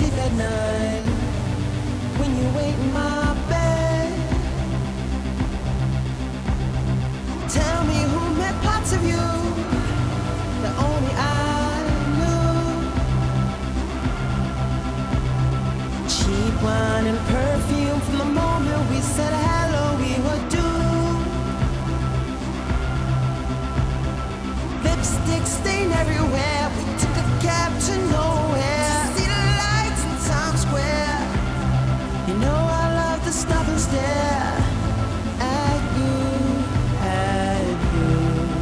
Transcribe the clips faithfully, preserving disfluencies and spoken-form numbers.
sleep at night when you wait in my bed. Tell me who met parts of you that only I knew. Cheap wine and perfume from the moment we said hello, we were doomed. Lipstick stain everywhere, we took a cab to nowhere. See the lights in Times Square. You know I love to stop and stare at you, at you.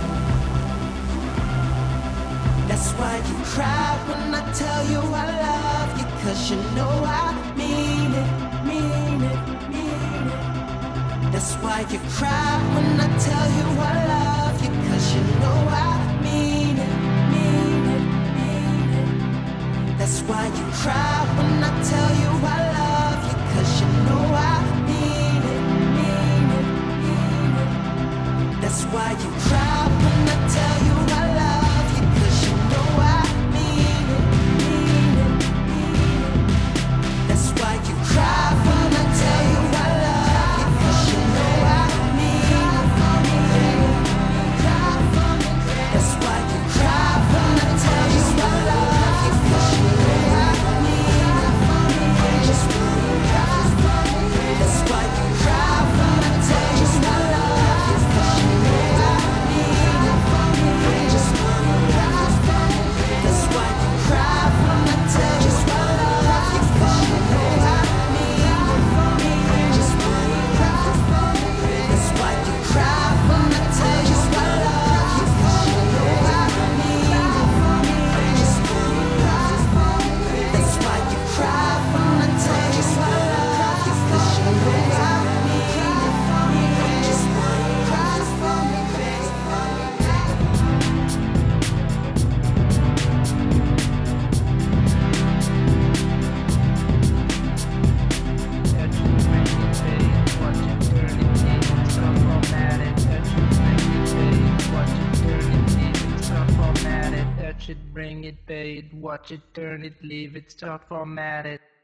That's why you cry when I tell you I love you, 'cause you know I mean it, mean it, mean it. That's why you cry when I tell you I love you, 'cause you know I mean it, mean it, mean it. That's why you cry when I tell you I love you, 'cause you know I mean it, mean it, mean it. That's why you cry when I tell you I love you, 'cause you know I mean it, mean it, mean it. That's why you cry when I tell you I love you, 'cause you know I mean it, mean it. That's why you cry when I tell you I love you, 'cause you know I mean it, just that's why you cry when I tell you I love you, 'cause you know I mean it, just that's why you cry when I tell you I love you, 'cause you know I mean it, just that's why you cry when I tell you I love you, 'cause you know I mean it, just that's why you cry when I tell you I love you, 'cause you know I mean it, just cry for me, baby. Bring it, pay it, watch it, turn it, leave it, start formatted.